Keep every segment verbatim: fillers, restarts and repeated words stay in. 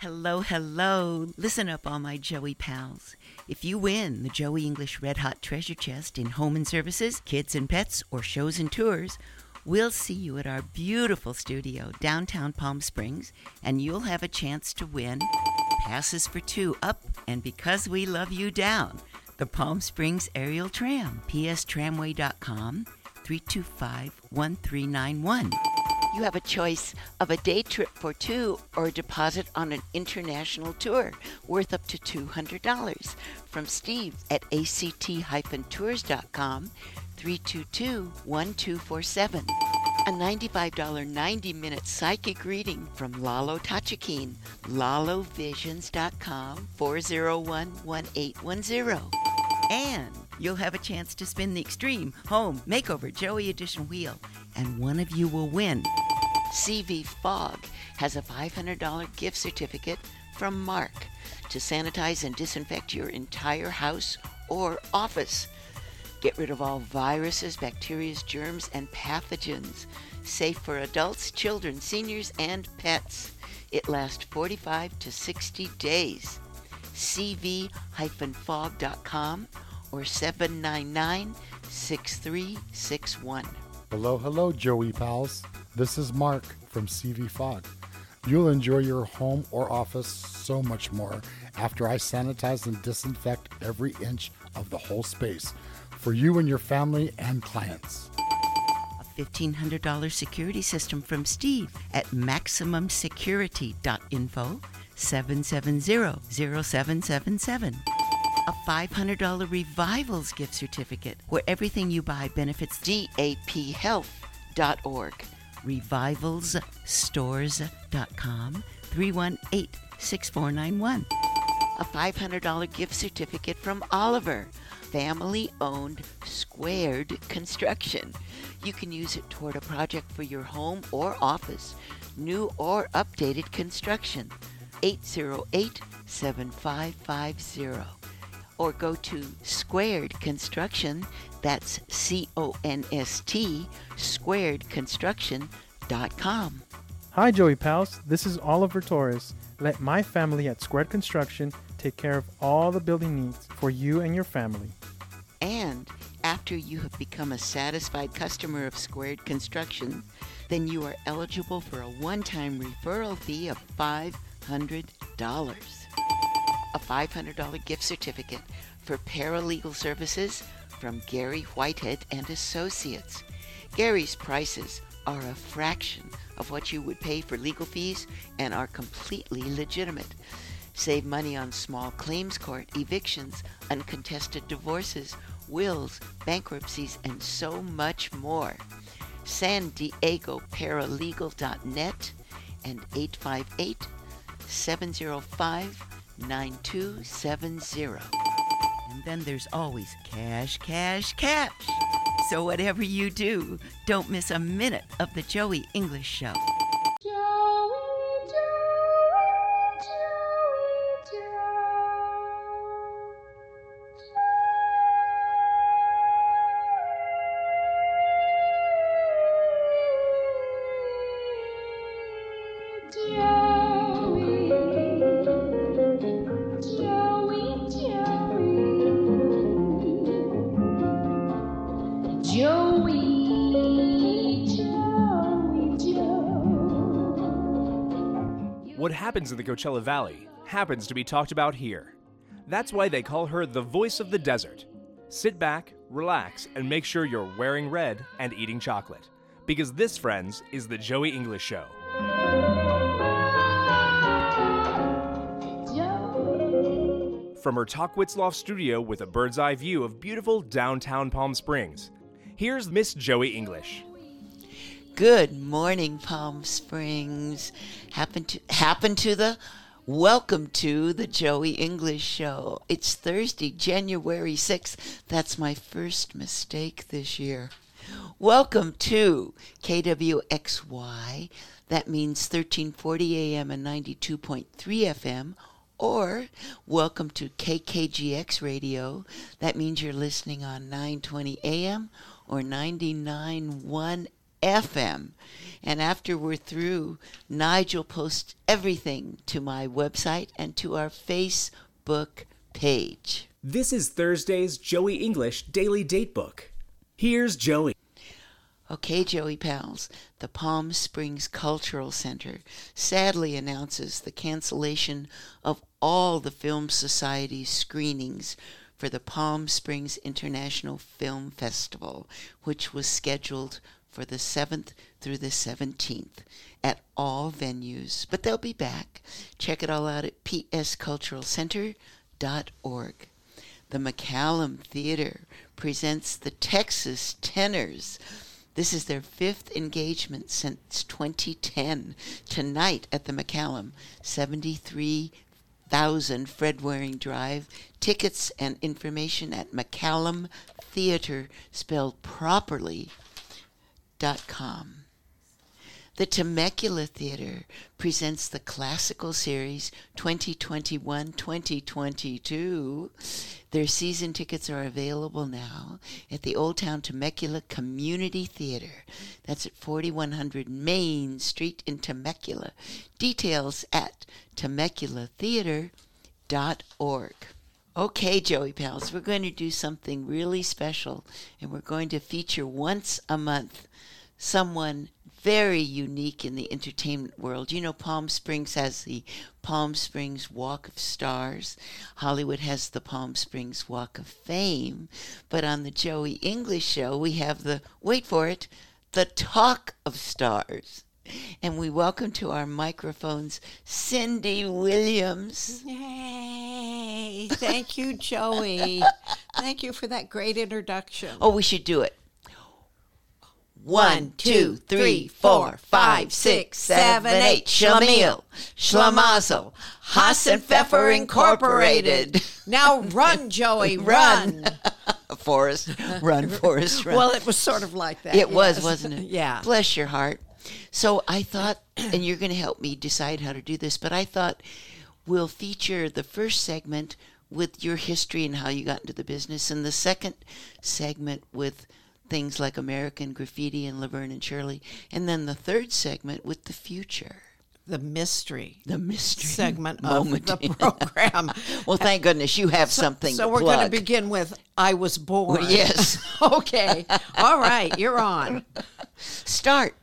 Hello, hello. Listen up, all my Joey pals. If you win the Joey English Red Hot Treasure Chest in home and services, kids and pets, or shows and tours, we'll see you at our beautiful studio downtown Palm Springs, and you'll have a chance to win passes for two up and Because We Love You down, the Palm Springs Aerial Tram, p s tramway dot com, three two five, one three nine one. You have a choice of a day trip for two or a deposit on an international tour worth up to two hundred dollars from Steve at a c t dash tours dot com, three two two, one two four seven. A ninety-five dollars ninety-minute psychic reading from Lalo Tachikeen, lalo visions dot com, four zero one, one eight one zero. And you'll have a chance to spin the Extreme Home Makeover Joey Edition wheel, and one of you will win. C V Fog has a five hundred dollars gift certificate from Mark to sanitize and disinfect your entire house or office. Get rid of all viruses, bacteria, germs, and pathogens. Safe for adults, children, seniors, and pets. It lasts forty-five to sixty days. c v dash fog dot com or seven nine nine, six three six one. Hello, hello, Joey pals. This is Mark from C V Fog. You'll enjoy your home or office so much more after I sanitize and disinfect every inch of the whole space for you and your family and clients. A fifteen hundred dollars security system from Steve at maximum security dot info, seven seven zero, zero seven seven seven. A five hundred dollars Revivals gift certificate where everything you buy benefits d a p health dot org. revivals stores dot com, three one eight, six four nine one. A five hundred dollars gift certificate from Oliver, family-owned Squared Construction. You can use it toward a project for your home or office, new or updated construction. eight zero eight, seven five five zero. Or go to Squared Construction, that's C O N S T, squared construction dot com. Hi Joey pals, this is Oliver Torres. Let my family at Squared Construction take care of all the building needs for you and your family. And after you have become a satisfied customer of Squared Construction, then you are eligible for a one-time referral fee of five hundred dollars. A five hundred dollars gift certificate for paralegal services from Gary Whitehead and Associates. Gary's prices are a fraction of what you would pay for legal fees and are completely legitimate. Save money on small claims court, evictions, uncontested divorces, wills, bankruptcies, and so much more. San Diego Paralegal dot net and eight five eight, seven zero five, nine two seven zero. And then there's always cash, cash, cash. So whatever you do, don't miss a minute of the Joey English Show. Joey, Joey, Joey, Joey. What happens in the Coachella Valley happens to be talked about here. That's why they call her the voice of the desert. Sit back, relax, and make sure you're wearing red and eating chocolate. Because this, friends, is the Joey English Show. From her Talkwitzloft studio with a bird's eye view of beautiful downtown Palm Springs, here's Miss Joey English. Good morning, Palm Springs. Happen to happen to the welcome to the Joey English Show. It's Thursday, January sixth. That's my first mistake this year. Welcome to K W X Y. That means thirteen forty A M and ninety-two point three F M. Or welcome to K K G X Radio. That means you're listening on nine twenty A M or ninety-nine point one F M. And after we're through, Nigel posts everything to my website and to our Facebook page. This is Thursday's Joey English Daily Datebook. Here's Joey. Okay, Joey Pals, the Palm Springs Cultural Center sadly announces the cancellation of all the Film Society's screenings for the Palm Springs International Film Festival, which was scheduled for the seventh through the seventeenth at all venues. But they'll be back. Check it all out at p s cultural center dot org. The McCallum Theater presents the Texas Tenors. This is their fifth engagement since twenty ten. Tonight at the McCallum, seventy-three thousand Fred Waring Drive. Tickets and information at McCallum Theater, spelled properly, dot com. The Temecula Theater presents the classical series twenty twenty-one twenty twenty-two. Their season tickets are available now at the Old Town Temecula Community Theater. That's at forty-one hundred Main Street in Temecula. Details at temecula theater dot org. Okay, Joey Pals, we're going to do something really special, and we're going to feature once a month someone very unique in the entertainment world. You know, Palm Springs has the Palm Springs Walk of Stars. Hollywood has the Palm Springs Walk of Fame. But on the Joey English Show, we have the, wait for it, the Talk of Stars. And we welcome to our microphones Cindy Williams. Yay! Thank you, Joey. Thank you for that great introduction. Oh, we should do it. One, two, three, four, five, six, seven, eight. Schlemiel, Schlemazel, Haas and Pfeffer Incorporated. Now run, Joey, run. Forrest, run, Forrest, run. Well, it was sort of like that. It yes. was, wasn't it? Yeah. Bless your heart. So I thought, and you're going to help me decide how to do this, but I thought we'll feature the first segment with your history and how you got into the business, and the second segment with things like American Graffiti and Laverne and Shirley, and then the third segment with the future. The mystery. The mystery segment moment of the program. Well, thank goodness you have so, something so to we're plug. going to begin with I Was Born. Well, yes. Okay. All right. You're on. Start.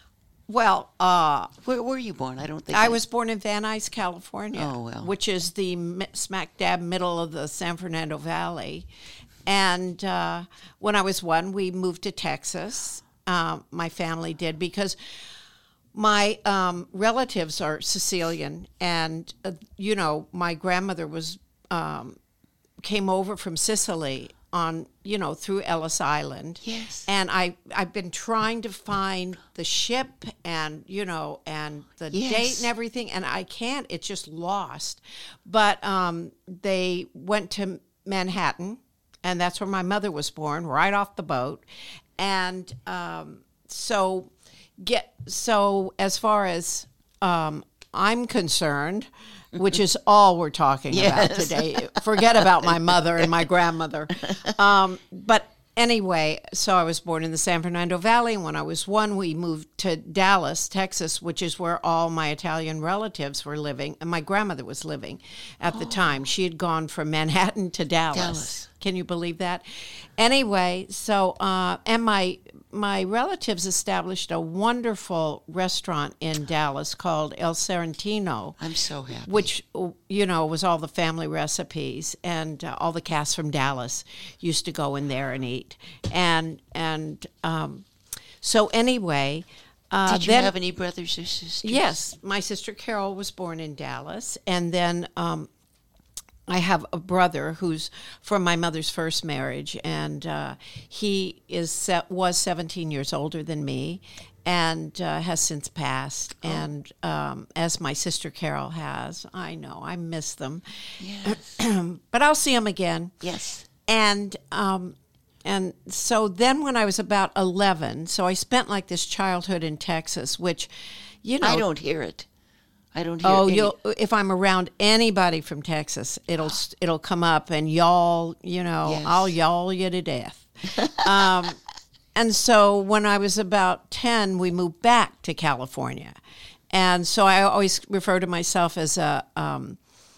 Well, uh, where were you born? I don't think I I was born in Van Nuys, California, oh, well. which is the m- smack dab middle of the San Fernando Valley. And uh, when I was one, we moved to Texas. Um, my family did, because my um, relatives are Sicilian, and uh, you know, my grandmother was um, came over from Sicily on, you know, through Ellis Island. Yes. And I I've been trying to find the ship and, you know, and the Yes. date and everything, and I can't. It's just lost. But um, they went to Manhattan, and that's where my mother was born, right off the boat. And um, so get so as far as um, I'm concerned, which is all we're talking Yes. about today. Forget about my mother and my grandmother. Um, but anyway, so I was born in the San Fernando Valley. When I was one, we moved to Dallas, Texas, which is where all my Italian relatives were living, and my grandmother was living at the time. She had gone from Manhattan to Dallas. Dallas. Can you believe that? Anyway, so uh, and my my relatives established a wonderful restaurant in Dallas called El Sorrentino. I'm so happy. Which, you know, was all the family recipes, and uh, all the cast from Dallas used to go in there and eat. And and um, so anyway, uh, Did you then, have any brothers or sisters? yes, my sister Carol was born in Dallas, and then um, I have a brother who's from my mother's first marriage, and uh, he is se- was seventeen years older than me, and uh, has since passed. Oh. And um, as my sister Carol has, I know I miss them, Yes. but I'll see them again. Yes. And um, and so then when I was about eleven, so I spent like this childhood in Texas, which, you know, I don't hear it. I don't hear Oh, any- you'll if I'm around anybody from Texas, it'll it'll come up, and y'all, you know, Yes. I'll y'all you to death. um, and so when I was about ten, we moved back to California. And so I always refer to myself as a, um,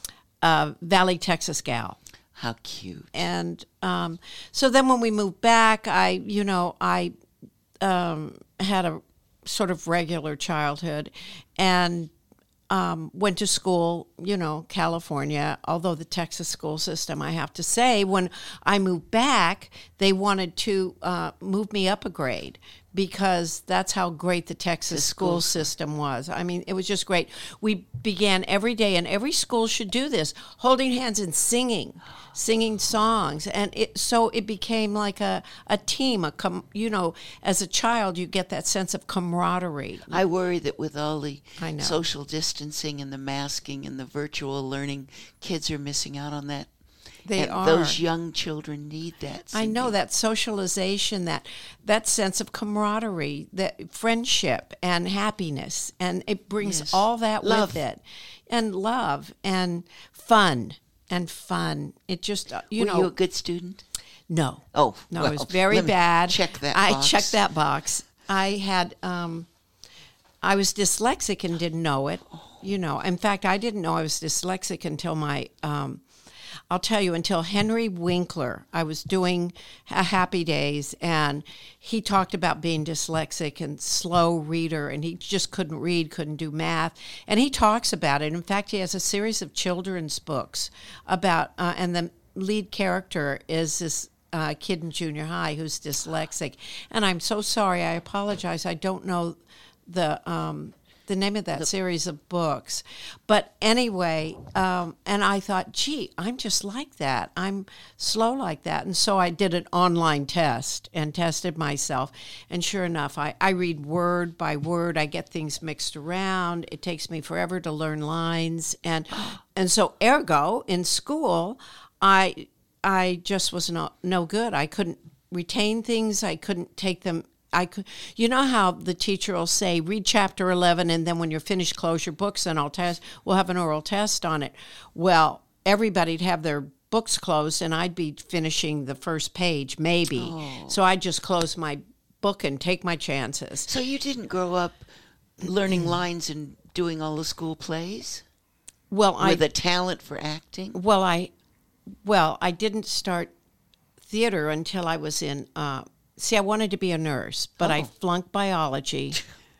a Valley, Texas gal. How cute. And um, so then when we moved back, I, you know, I um, had a sort of regular childhood and um, went to school, you know, California, although the Texas school system, I have to say, when I moved back, they wanted to uh, move me up a grade because that's how great the Texas The school schools. system was. I mean, it was just great. We began every day, and every school should do this, holding hands and singing, singing songs. And it, so it became like a, a team, a com, you know, as a child, you get that sense of camaraderie. I worry that with all the I know. social distancing and the masking and the virtual learning, kids are missing out on that. They and are. Those young children need that. I know Cindy. that socialization, that that sense of camaraderie, that friendship and happiness, and it brings Yes. all that Love. with it, and love and fun and fun. It just uh, you Were know you a good student? no Oh, no, well, it was very let me bad. check that I box. checked that box. I had um, I was dyslexic and didn't know it. You know, in fact, I didn't know I was dyslexic until my. Um, I'll tell you, until Henry Winkler, I was doing a Happy Days, and he talked about being dyslexic and slow reader, and he just couldn't read, couldn't do math, and he talks about it. In fact, he has a series of children's books about, uh, and the lead character is this uh, kid in junior high who's dyslexic, and I'm so sorry, I apologize, I don't know the um, the name of that series of books. But anyway, um, and I thought, gee, I'm just like that. I'm slow like that. And so I did an online test and tested myself. And sure enough, I, I read word by word. I get things mixed around. It takes me forever to learn lines. And and so ergo, in school, I I just was no, no good. I couldn't retain things. I couldn't take them. I could, you know how the teacher will say, read chapter eleven, and then when you're finished, close your books, and I'll test. We'll have an oral test on it. Well, everybody'd have their books closed, and I'd be finishing the first page, maybe. Oh. So I'd just close my book and take my chances. So you didn't grow up learning lines and doing all the school plays Well, I with a talent for acting? well I well I didn't start theater until I was in. Uh, see, I wanted to be a nurse, but I Oh. flunked biology.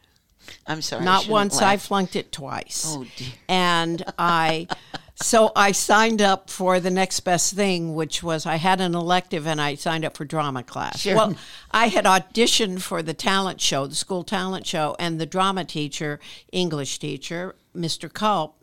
I'm sorry. I Not shouldn't once, I laugh. flunked it twice. Oh, dear. And I, so I signed up for the next best thing, which was I had an elective and I signed up for drama class. Sure. Well, I had auditioned for the talent show, the school talent show, and the drama teacher, English teacher, Mister Culp,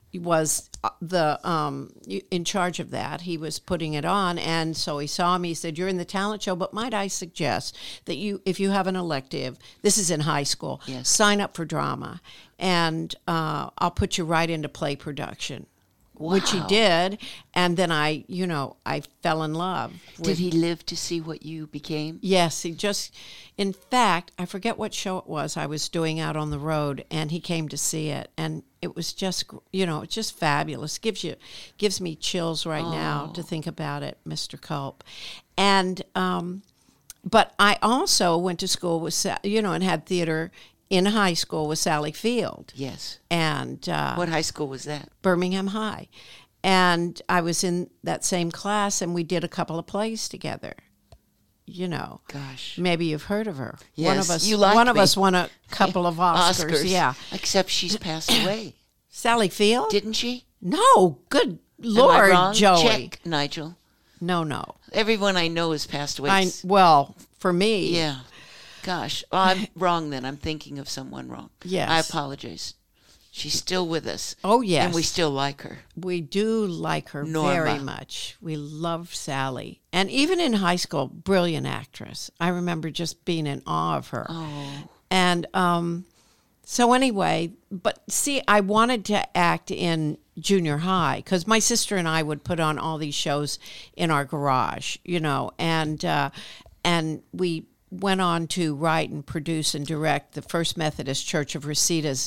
was the um, in charge of that. He was putting it on, and so he saw me. He said, "You're in the talent show, but might I suggest that you, if you have an elective, this is in high school, Yes. sign up for drama, and uh, I'll put you right into play production." Which he Wow. did, and then I, you know, I fell in love. Did with- he live to see what you became? Yes, he just, in fact, I forget what show it was I was doing out on the road, and he came to see it, and it was just, you know, it's just fabulous. Gives you, gives me chills right now to think about it, Mister Culp. And, um, but I also went to school with, Sa- you know, and had theater in high school with Sally Field. Yes. And uh, What high school was that? Birmingham High. And I was in that same class, and we did a couple of plays together. You know, Gosh. maybe you've heard of her. Yes, one of us. you like one of me. us won a couple of Oscars. Yeah, Except she's passed away. Sally Field. Didn't she? no, good Am I Lord, wrong? Joey. Check, Nigel. No, no. Everyone I know has passed away. I well for me. Yeah. Gosh. Well, I'm wrong then. I'm thinking of someone wrong. Yes. I apologize. She's still with us. Oh yes, And we still like her. we do like her Norma. very much. We love Sally, and even in high school, brilliant actress. I remember just being in awe of her. Oh. And um, so anyway, but see, I wanted to act in junior high because my sister and I would put on all these shows in our garage, you know, and uh, and we went on to write and produce and direct the First Methodist Church of Resita's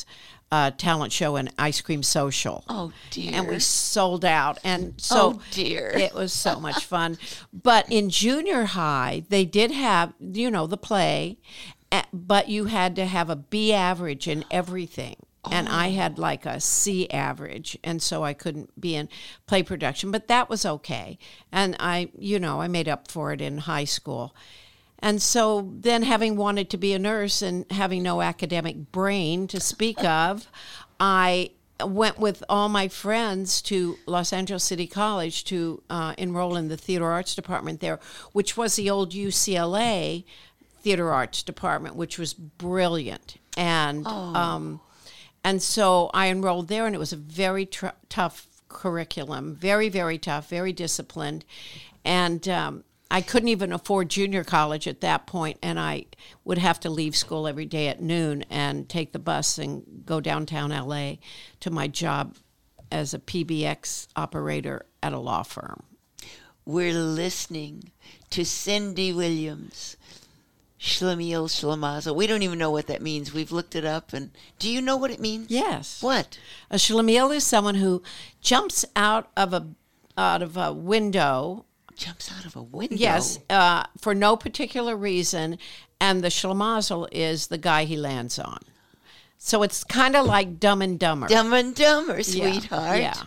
uh, talent show and ice cream social. Oh, dear. And we sold out. And so Oh, dear. it was so much fun. But in junior high, they did have, you know, the play, eh, but you had to have a B average in everything. And I had like a C average, and so I couldn't be in play production, but that was okay. And I, you know, I made up for it in high school. And so then, having wanted to be a nurse and having no academic brain to speak of, I went with all my friends to Los Angeles City College to uh, enroll in the theater arts department there, which was the old U C L A theater arts department, which was brilliant. And um, and so I enrolled there, and it was a very tr- tough curriculum, very, very tough, very disciplined. And um, I couldn't even afford junior college at that point, and I would have to leave school every day at noon and take the bus and go downtown L A to my job as a P B X operator at a law firm. We're listening to Cindy Williams, Schlemiel Schlemazel. We don't even know what that means. We've looked it up. And do you know what it means? Yes. What? A schlemiel is someone who jumps out of a out of a window. Jumps out of a window? Yes, uh, for no particular reason, and the schlemazel is the guy he lands on. So it's kind of like Dumb and Dumber. Dumb and Dumber, Yeah, sweetheart. Yeah.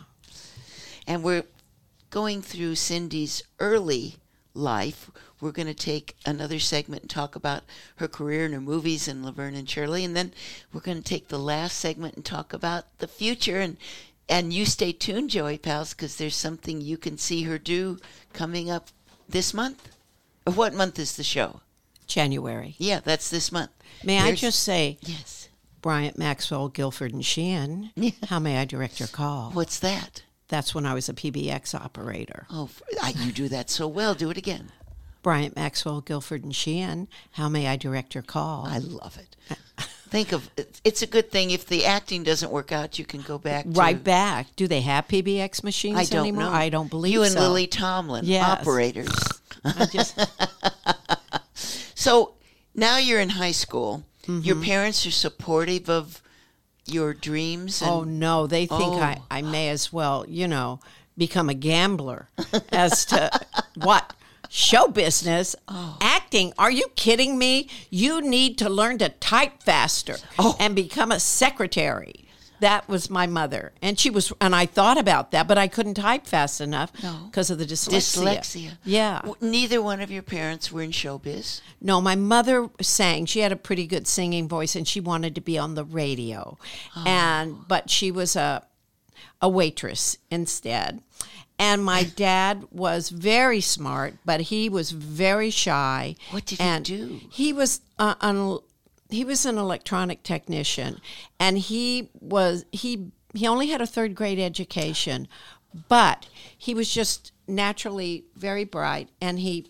And we're going through Cindy's early life. We're going to take another segment and talk about her career and her movies and Laverne and Shirley. And then we're going to take the last segment and talk about the future. And and you stay tuned, Joey Pals, because there's something you can see her do coming up this month. Or what month is the show? January. Yeah, that's this month. May I There's- just say, Yes. Bryant, Maxwell, Guilford, and Sheehan, Yeah. how may I direct your call? What's that? That's when I was a P B X operator. Oh, I, you do that so well. Do it again. Bryant, Maxwell, Guilford, and Sheehan, how may I direct your call? I love it. Think of it's a good thing if the acting doesn't work out, you can go back to, Right back. Do they have P B X machines I don't anymore? know. I don't believe you and so. Lily Tomlin, Yes. operators. I just, So now you're in high school. Mm-hmm. Your parents are supportive of your dreams. And, oh no, they think Oh. I, I may as well, you know, become a gambler as to what? Show business, Oh. acting. Are you kidding me? You need to learn to type faster Oh. and become a secretary. That was my mother, and she was. And I thought about that, but I couldn't type fast enough No. because of the dyslexia. dyslexia. Yeah. W- Neither one of your parents were in showbiz. No, my mother sang. She had a pretty good singing voice, and she wanted to be on the radio, and but she was a a waitress instead. And my dad was very smart, but he was very shy. What did he and do? He was uh, an he was an electronic technician, and he was he he only had a third grade education, but he was just naturally very bright, and he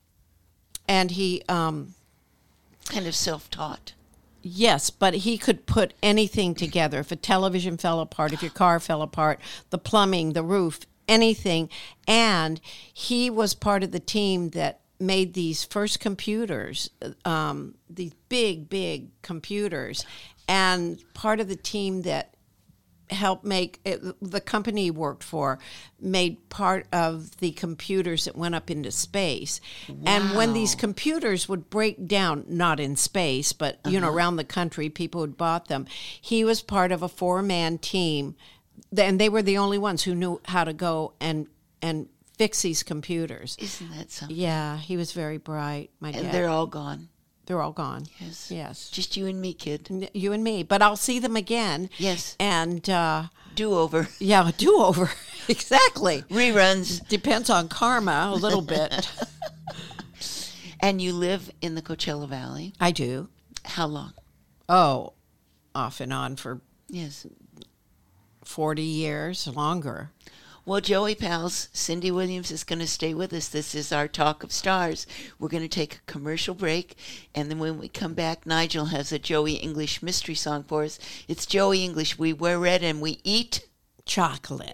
and he um, Kind of self-taught. yes, but he could put anything together. If a television fell apart, if your car fell apart, the plumbing, the roof, anything. And he was part of the team that made these first computers, um, these big, big computers, and part of the team that helped make it, the company he worked for made part of the computers that went up into space. And when these Wow. computers would break down, not in space, but you know, around the country, people had bought them. He was part of a four-man team, and they were the only ones who knew how to go and and fix these computers. Isn't that something? Yeah, he was very bright. My And dad. they're all gone. They're all gone. Yes. Yes. Just you and me, kid. N- You and me, but I'll see them again. Yes. And uh, Do-over. yeah, do over. Exactly. Reruns. Depends on karma a little bit. And you live in the Coachella Valley. I do. How long? Oh, off and on for Yes. forty years, longer. Well, Joey Pals, Cindy Williams is going to stay with us. This is our Talk of Stars. We're going to take a commercial break, and then when we come back, Nigel has a Joey English mystery song for us. It's Joey English. We wear red and we eat. Chocolate.